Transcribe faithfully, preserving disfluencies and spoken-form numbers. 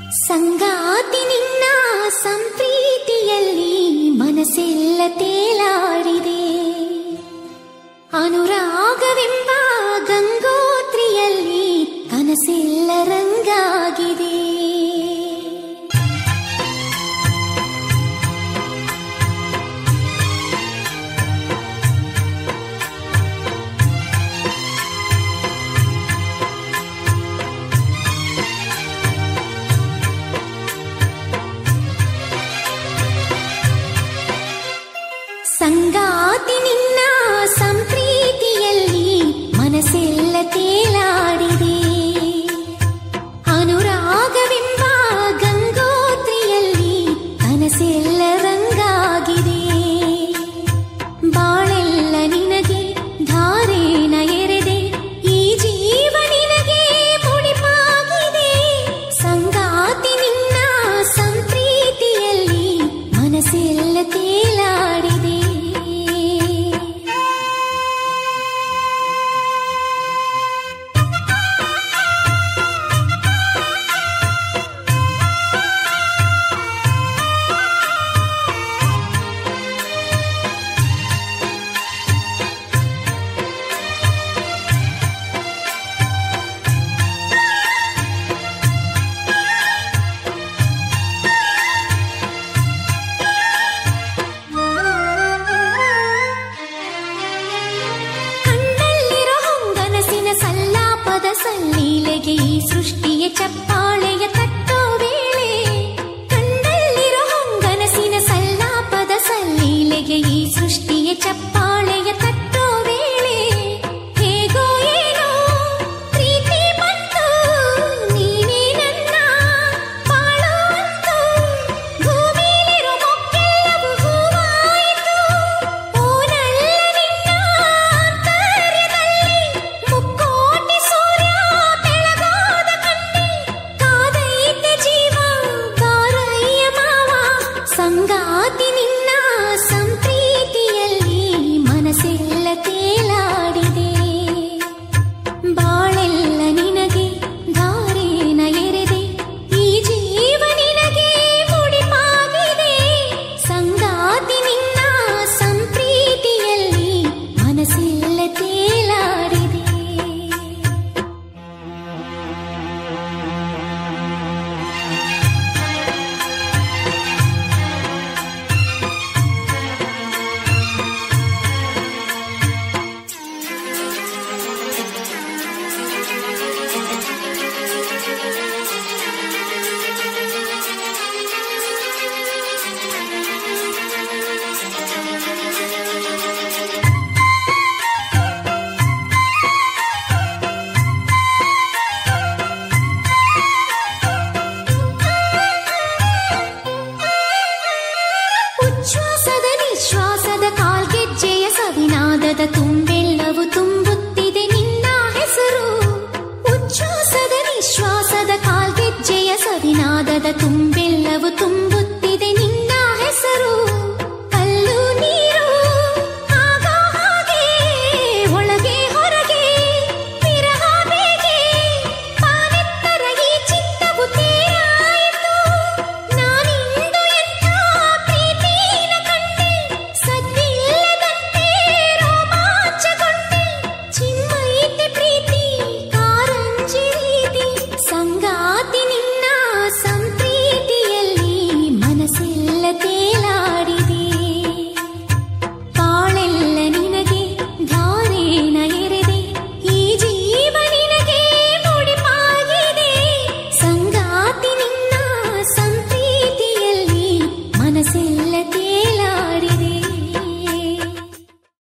ಸಂಗಾತಿ ನಿನ್ನ ಸಂಪ್ರೀತಿಯಲ್ಲಿ ಮನಸ್ಸೆಲ್ಲ ತೇಲಾಡಿದೆ. ಅನುರಾಗವೆಂಬ ಗಂಗೋತ್ರಿಯಲ್ಲಿ ಕನಸೆಲ್ಲ ರಂಗಾಗಿದೆ. ಸಂಗಾತಿ ನಿನ್ನ ಸಂಪ್ರೀತಿಯಲ್ಲಿ ಮನಸ್ಸೆಲ್ಲ ತೇಲಾಡಿದೆ. ಅನುರಾಗವೆಂಬ ಗಂಗೋತ್ರಿಯಲ್ಲಿ ಕನಸೆಲ್ಲ ರಂಗಾಗಿದೆ. ಬಾಳೆಲ್ಲ ನಿನಗೆ ಧಾರೇನ ಎರೆದೆ, ಈ ಜೀವ ನಿನಗೆ ಮುಡಿಪಾಗಿದೆ. ಸಂಗಾತಿ ನಿನ್ನ ಸಂಪ್ರೀತಿಯಲ್ಲಿ ಮನಸ್ಸೆಲ್ಲ ತೇಲಾಡಿದೆ. ಸಲ್ಲೀಲೆಗೆ ಈ ಸೃಷ್ಟಿಯ ಚಪ್ಪಾಳೆಯ ತಟ್ಟೋ ವೇಳೆ, ಕಂಡಲ್ಲಿರೋ ಹೊಂಗನಸಿನ ಸಲ್ಲಾಪದ ಸಲ್ಲೀಲೆಗೆ ಈ ಸೃಷ್ಟಿಯ ಚಪ್ಪಾಳೆಯ ತಟ್ಟೋ ವೇಳೆ, ಹೇಗೋ ಏನೋ ಪ್ರೀತಿ ಬಂತು, ನೀನೇ ನನ್ನ ಬಾಳೋ ಅಂತು, ಭೂಮಿಲಿರೋ ಮೊಕ್ಕೆಲ್ಲವೂ ಹೂವಾಯಿತು. ಓನಲ್ಲ ನಿನ್ನ ಆಂತರ್ಯದಲ್ಲಿ ಮುಕ್ಕೋಟಿ ಸೂರ್ಯ ಬೆಳಗೋದ ಕಣ್ಣಿ, ಕಾದೈತೆ ಜೀವ ಬಾರಯ್ಯ ಮಾವ. ಸಂಗಾತಿ ನಿನ್ನ ಸಂಪ್ರೀತಿಯಲ್ಲಿ ಮನಸ್ಸೆಲ್ಲ ತೇಲಾಡಿದೆ. ಬಾಳೆಲ್ಲ ನಿನಗೆ ಧಾರೇನ ಎರೆದೆ, ಈ ಜೀವ ನಿನಗೆ ಮುಡಿಪಾಗಿದೆ. ಸಂಗಾತಿ ನಿನ್ನ ಸಂಪ್ರೀತಿಯಲ್ಲಿ ಮನಸ್ಸೆಲ್ಲ ತೇಲಾಡಿದೆ. ಉಚ್ಛ್ವಾಸದ ನಿಶ್ವಾಸದ ಕಾಲ್ಗೆಜ್ಜೆಯ ಸವಿನಾದದ ತುಂಬೆಲ್ಲವೂ ತುಂಬುತ್ತಿದೆ ನಿನ್ನ ಹೆಸರು. ಉಚ್ಛ್ವಾಸದ ನಿಶ್ವಾಸದ ಕಾಲ್ಗೆಜ್ಜೆಯ ಸವಿನಾದದ ತುಂಬೆಲ್ಲವೂ ತುಂಬ